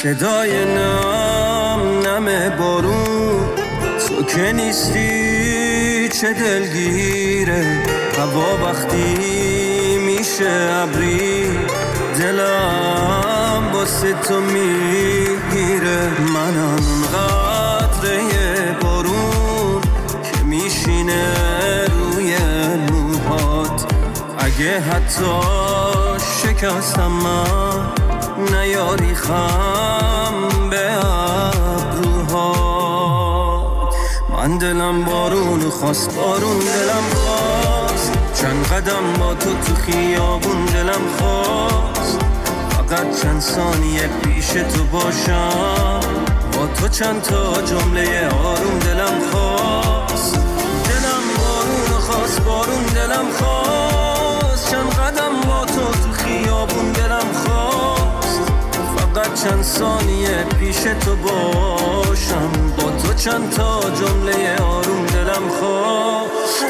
صدای نم بارون، تو که نیستی چه دلگیره. هوا وقتی میشه ابری، دلم واسه تو میگیره. منم اون قطره بارون که میشینه روی موهات. اگه حتی شکستم من، نیاری خم به ابروهات. من دلم بارون خواست، بارون دلم خواست. چند قدم با تو خیابون دلم خواست. فقط چند ثانیه پیش تو باشم، با تو چند تا جمله آروم دلم خواست. دلم بارون خواست، بارون دلم خواست. چند قدم با تو خیابون دلم خواست. فقط چند ثانیه پیش تو باشم، با تو چند تا جمله آروم دلم خواست.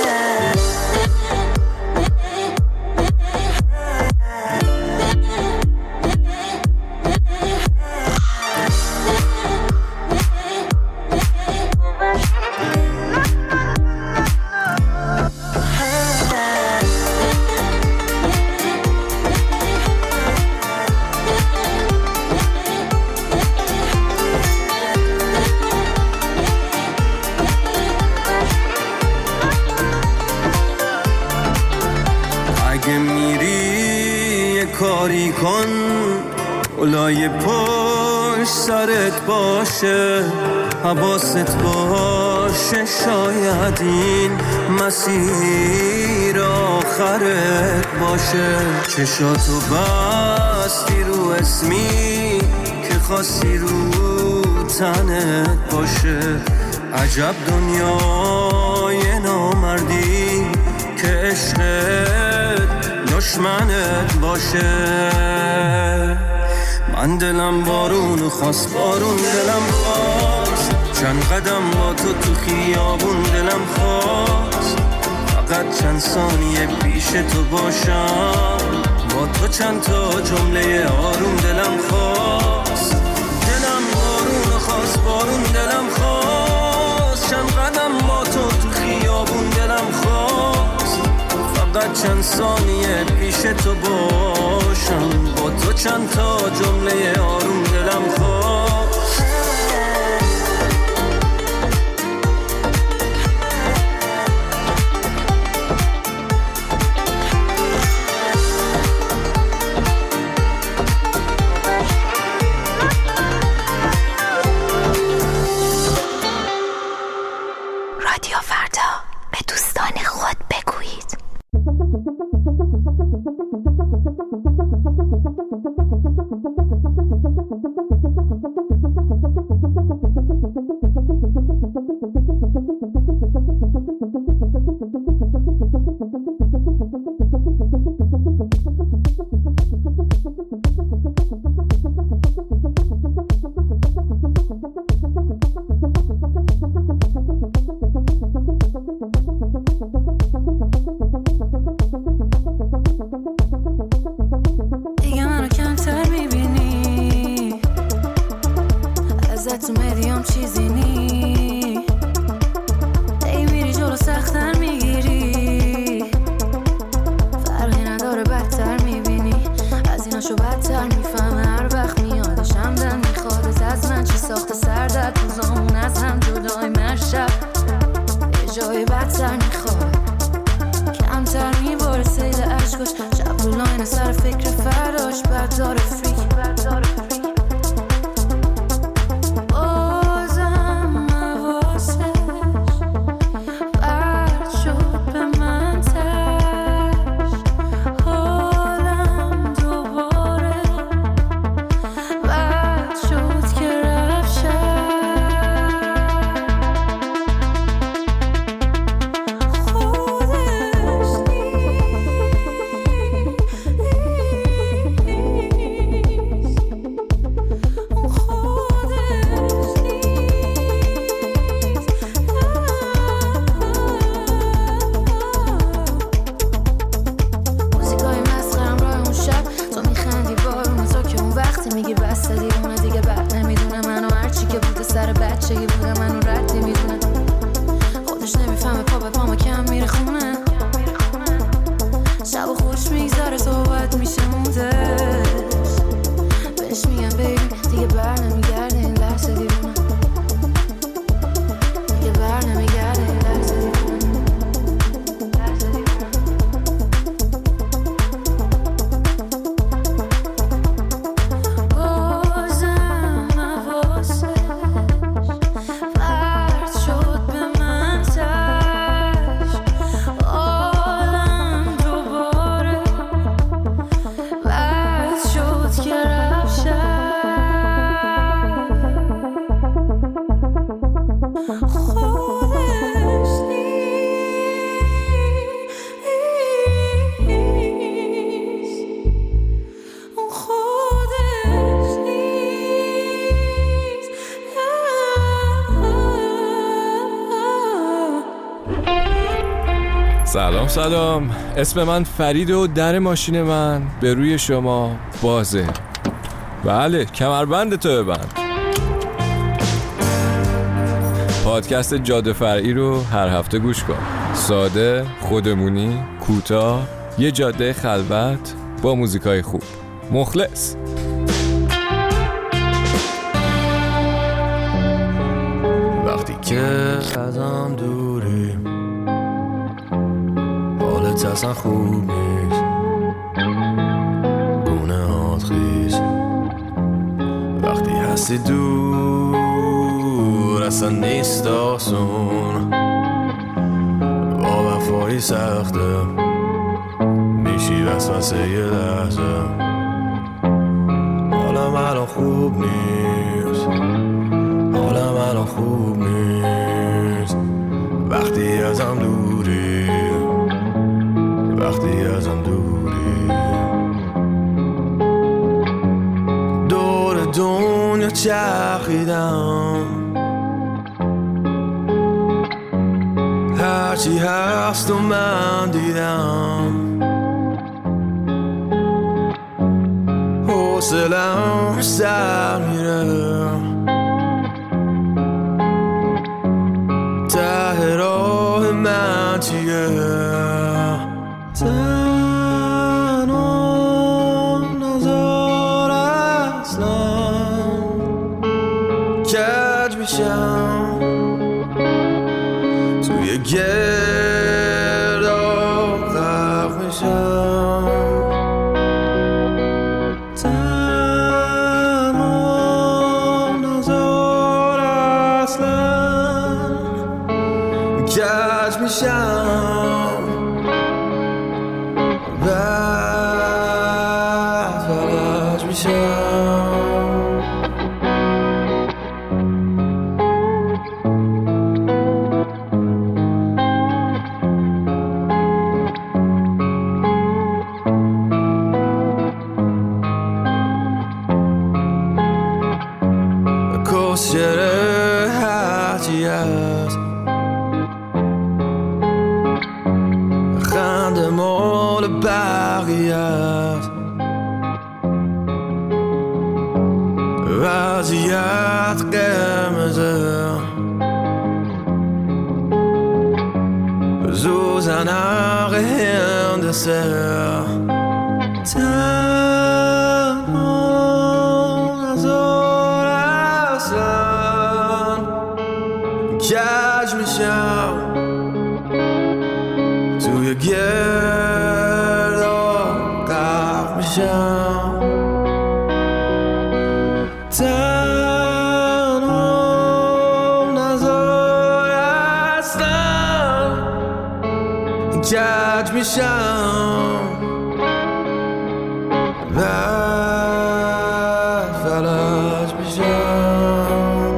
کاری کن اولای پشت سرت باشه، حواست باشه. شاید این مسیر آخرت باشه. چشاتو بستی رو اسمی که خاصی رو تنت باشه. عجب دنیای نامردی که عشقت دشمنت باشه. من دلم بارون خواست، بارون دلم خواست. چند قدم با تو خیابون دلم خواست. فقط چند ثانیه پیش تو باشم، با تو چند تا جمله آروم دلم خواست. دلم بارون خواست، بارون دلم خواست. چند قدم با تو خیابون دلم خواست. فقط چند ثانیه پیش تو باشم، با تو چند تا جمله آروم دلم خواست. رادیو فردا، به دوستان خود بگویید. سلام، اسم من فرید و در ماشین من به روی شما بازه. بله، کمربند تو ببند. پادکست جاده فرعی رو هر هفته گوش کن. ساده، خودمونی، کوتاه، یه جاده خلوت با موزیکای خوب. مخلص. وقتی که ازم دوری حالت اصلا خوب نیست، گونه هات خیز. وقتی هستی دور اصلا نیست آسون، با وفایی سخته میشی وسوسه یه لحظه. حالم الان خوب نیست، حالم الان خوب نیست. وقتی ازم دوری، وقتی ازم دوری. دور دنیا چرخیدم، هرچی هست و من دیدم. حوصله‌ام سر میره، ته راه من چیه؟ تنها نزار اصلا کج میشم توی گرداب غرق میشم. تنها نزار اصلا کج میشم، بعد فلج میشم. کسچره هرچی هست، خنده مال بقیه است. وضعیت قرمزه، زوزنق هندسه. تنها نزار اصلا کج میشم توی گرداب غرق میشم. تنها نزار اصلا کج میشم، بعد فلج میشم.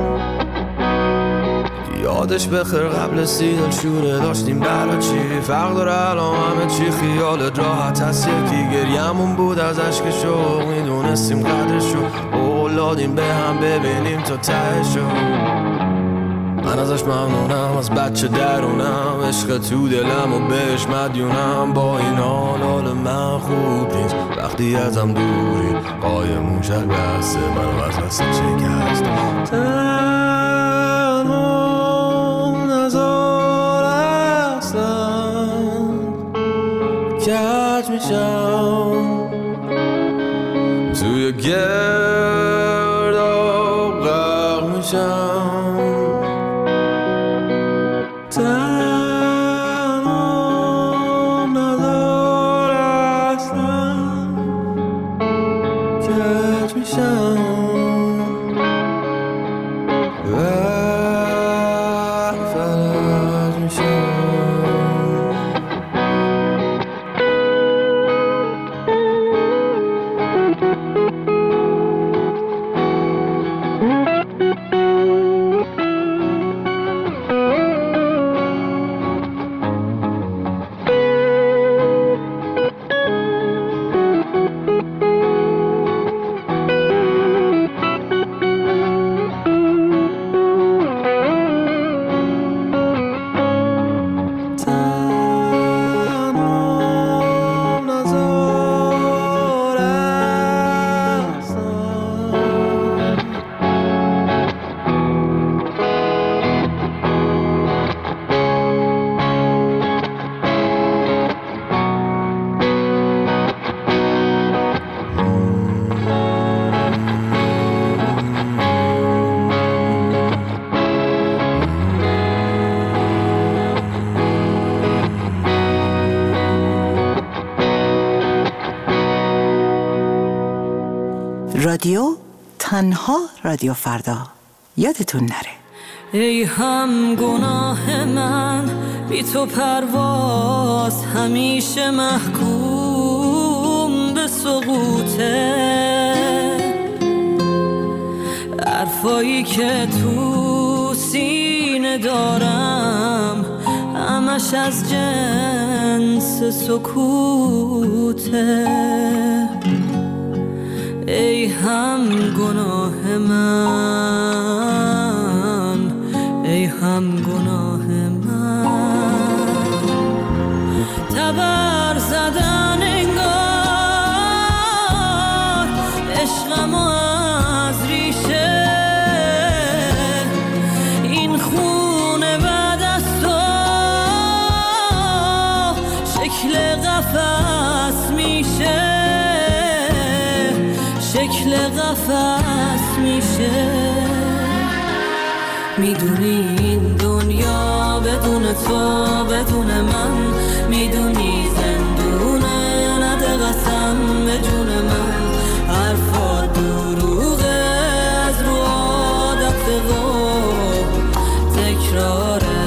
یادش بخیر قبل سیدن شوره داشتیم برا چی فرق داره الان همه چی. خیالت راحت هست یکی گریمون بود از عشق شوق، میدونستیم قدرشو اولادیم به هم ببینیم تا تهشو. من ازش ممنونم، از بچه درونم، عشق تو دلم و بهش مدیونم. با این حال من خوب نیست، وقتی ازم دوری قایم موشک بسته منو از وسط شکست. تنها نزار اصلا کج میشم توی گرداب غرق میشم. تنها نزار اصلا کج میشم، فلج میشم. رادیو تنها رادیو فردا، یادتون نره. ای هم گناه من بی تو پرواز همیشه محکوم به سقوطه، حرفایی که تو سینه دارم همش از جنس سکوته. ای هم گناه من، ای هم گناه من، تبر زدن انگار عشقم از ریشه، این خونه بعد از تو شکل قفس میشه، شکل قفس میشه. میدونی این دنیا بدون تو بدون من، میدونی زندونه، نده قسم به جون من. حرفا دروغه از رو عادت و تکراره،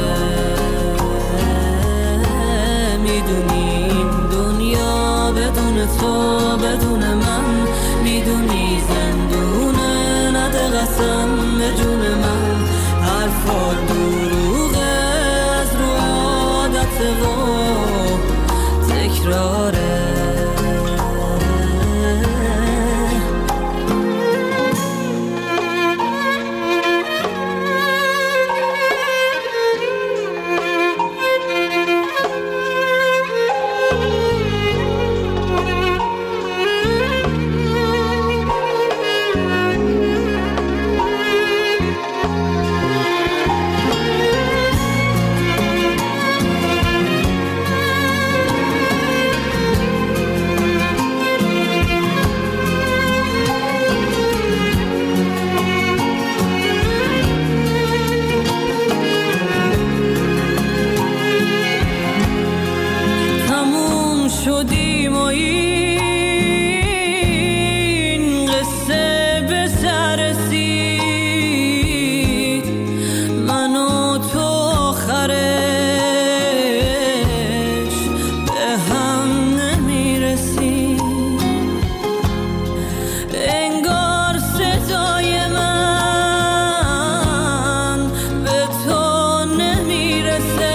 میدونی این دنیا بدون تو بدون من، میدونی زندونه، نده قسم به جون من. حرفا دروغه از رو عادت و تکراره. شدیم و این قصه به سر رسید، من و تو آخرش به هم نمیرسید. انگار صدای من به تو نمیرسه،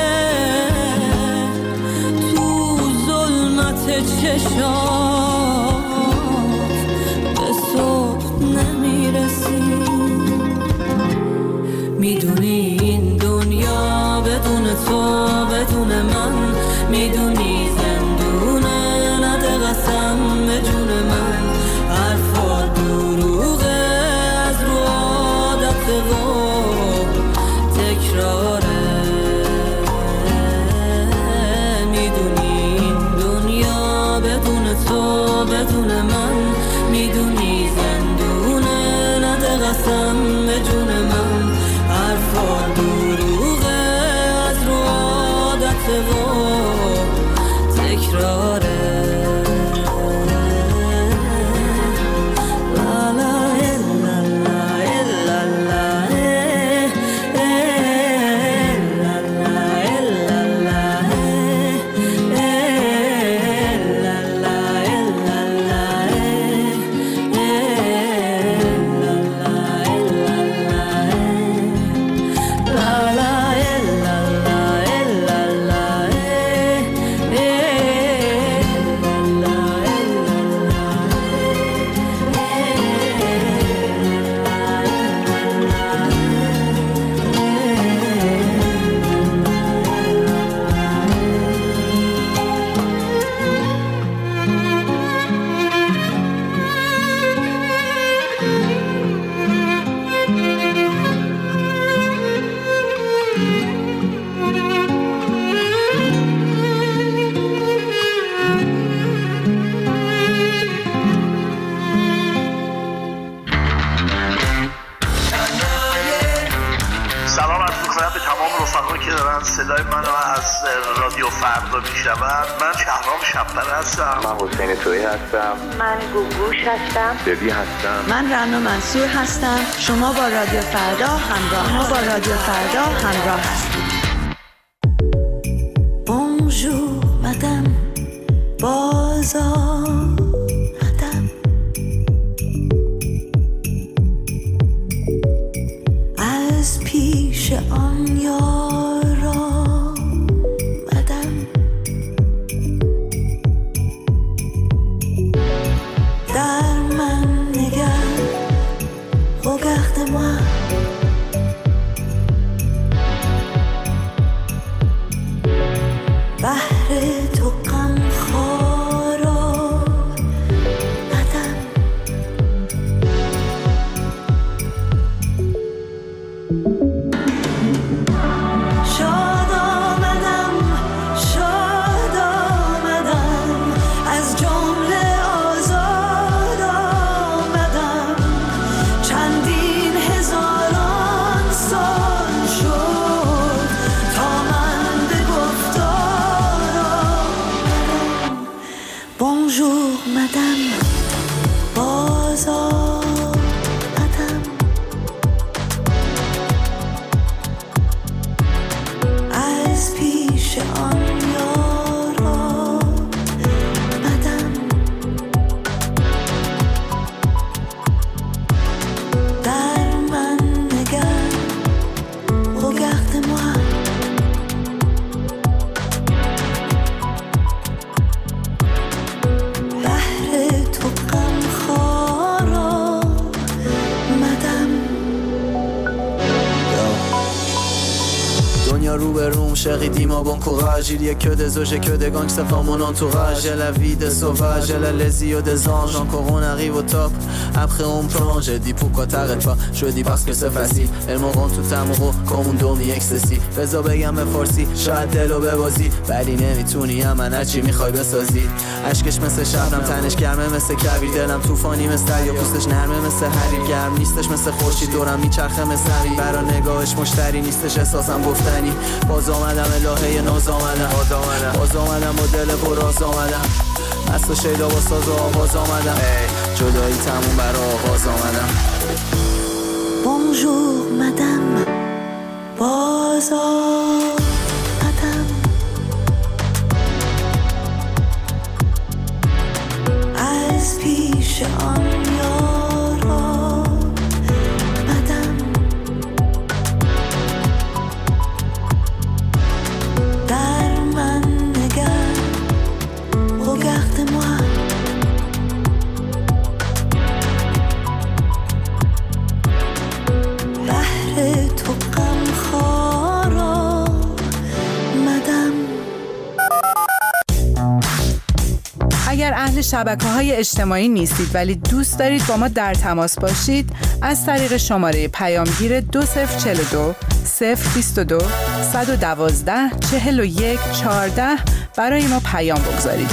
چشات به صبح نمیرسی. میدونی این دنیا بدون تو بدون من، میدونی زندونه، نده قسم به جون من. حرفا دروغه از رو عادت و تکراره، تو بدون من، میدونی زندونه، نده قسم به جون من. حرفا دروغه از رو عادت و تکراره. سلام عرض می‌کنم به تمام رفقایی که دارن صدای منو از رادیو فردا میشنون. من شهرام شب‌پر هستم. من حسین تویی هستم. من گوگوش هستم. ببی هستم. من رنا منصور هستم. شما با رادیو فردا همراه هستید. Bonjour madame, بازار madame. از پیش آن یارا madame. در من نگر regarde-moi. بحر تو غم خارا ندم. شاد آمدم از جمله آزاد آمدم. چندین هزاران سال شد تا من به گفتار آمدم. Bonjour madame, بازار madame. از پیش آن یارا madame. در من نگر regarde-moi. بحر تو غم خارا madame. Donnez رو به روم chérie dis-moi bon courage. Il y a que des oges et que des gangs, ça forme mon entourage. J'ai la vie des sauvages, j'ai la les yeux des anges. Encore on arrive au top, après on plonge. J'ai dit pourquoi t'arrêtes pas, je dis parce que c'est facile. Elles me rendent tout amoureux comme un dormi ecstasy. بذار بگم به فارسی شاید دلو ببازی، ولی نمیتونی من هرچی میخوای بسازی. اشکش مثل شبنم، تنش گرمه مثل کویر، دلم طوفانی مثل دریا، پوستش نرمه مثل حریر، گرم نیستش مثل خورشید، دورم میچرخه مثل حریر. برا نگاهش مشتری نیستش، احساسم گفتنی. باز آمدم الهه ناز آمدم، باز آمدم با دل براز آمدم. مست و شیدا با ساز و آواز آمدم. جدایی تموم برا آغاز آمدم. Bonjour madame, بازار madame. از پیش آن یارا madame. در من نگر regarde-moi. بحر تو غم خارا madame. اگر اهل شبکه‌های اجتماعی نیستید ولی دوست دارید با ما در تماس باشید، از طریق شماره پیامگیر 2042 022 112 41 14 برای ما پیام بگذارید.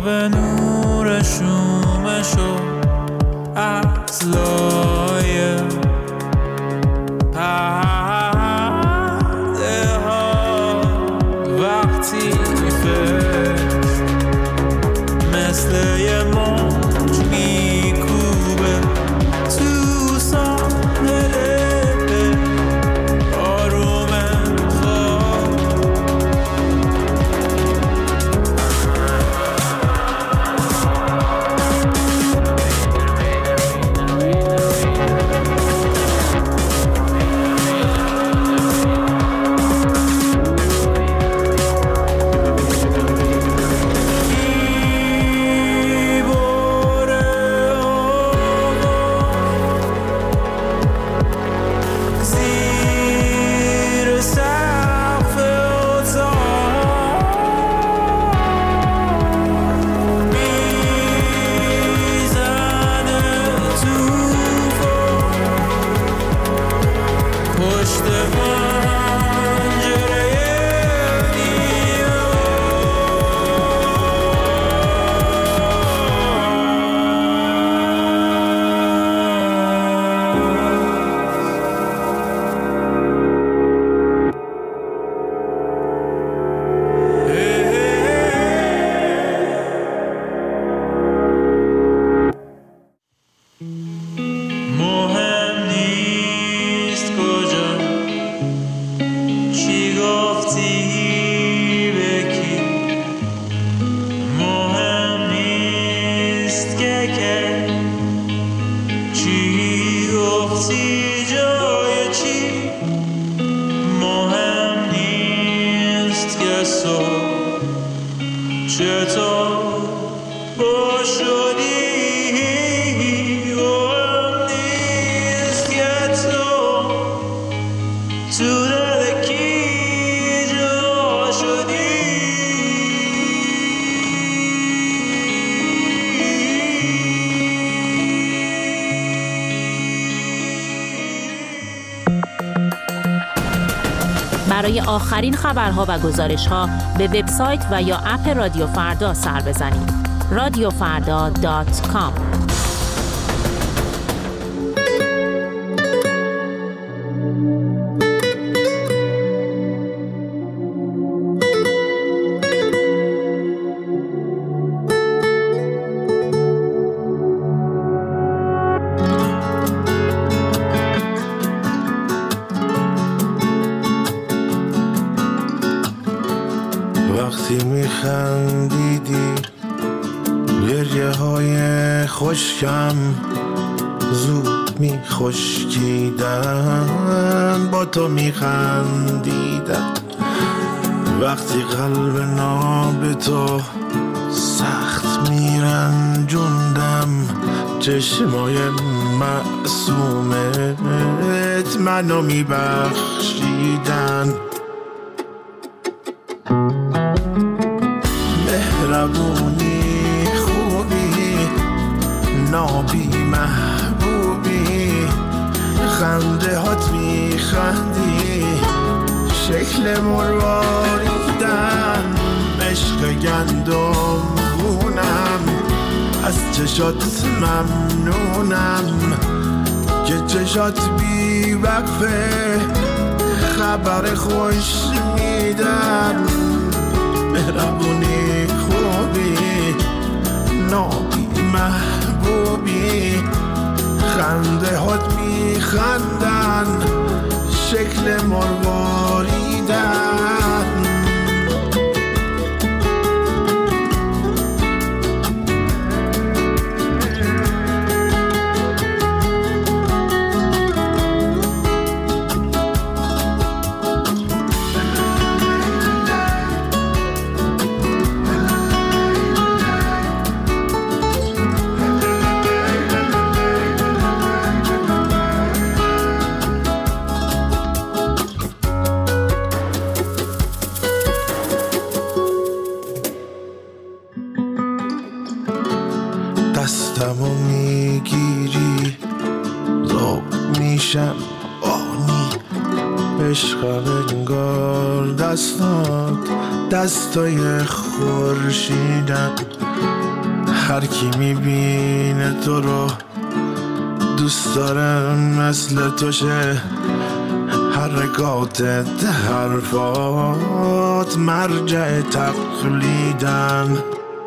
به نور شومشو از لایه پرده ها وقتی میفت مثل یه موج میکوبه تو ساحل آروم خواب برای آخرین خبرها و گزارش‌ها به وبسایت و یا اپ رادیو فردا سر بزنید. radiofarda.com. وقتی میخندیدی گریه های خشکم زود میخشکیدن، با تو میخندیدم. وقتی قلب ناب تو سخت میرنجوندم، چشمای معصومت منو میبخشیدن. مهربونی خوبی نابی محبوبی، خنده هات میخندی شکل مرواریدن، عشق گندم گونم از چشات ممنونم که چشات بی وقفه خبر خوش میدن. مهربونی خوبی نابی محبوبی، خنده هات میخندن شکل مرواریدن. دستمو میگیری زوب میشم آنی، عشقم انگار دستات دستای خورشیدن. هر کی میبینه تو رو دوست داره مثل تو شه، حرکاتت حرفات مرجع تقلیدن.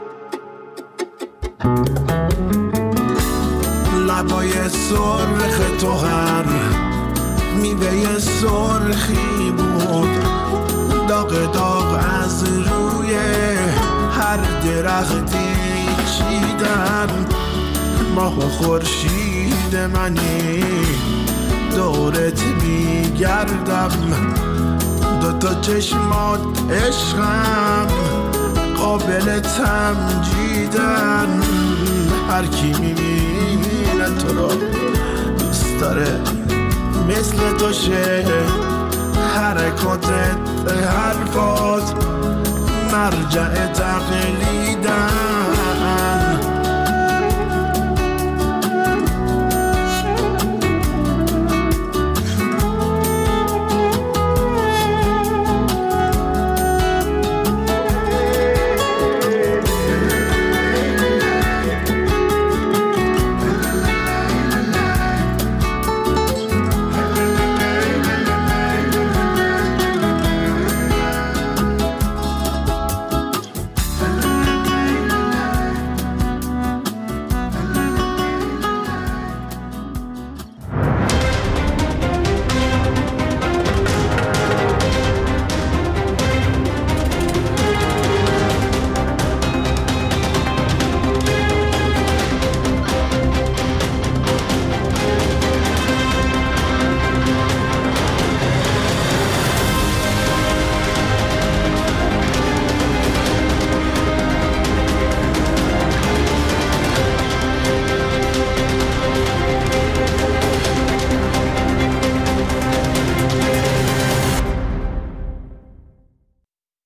لبای سرخ تو هر میوه سرخی بود، داغ داغ از روی هر درختی چیدن. ماه و خورشید منی دورت میگردم، دوتا چشمات عشقم قابل تمجیدن. هر کی میبینه تو رو دوست داره مثل تو شه، حرکاتت حرفات مرجع تقلیدن.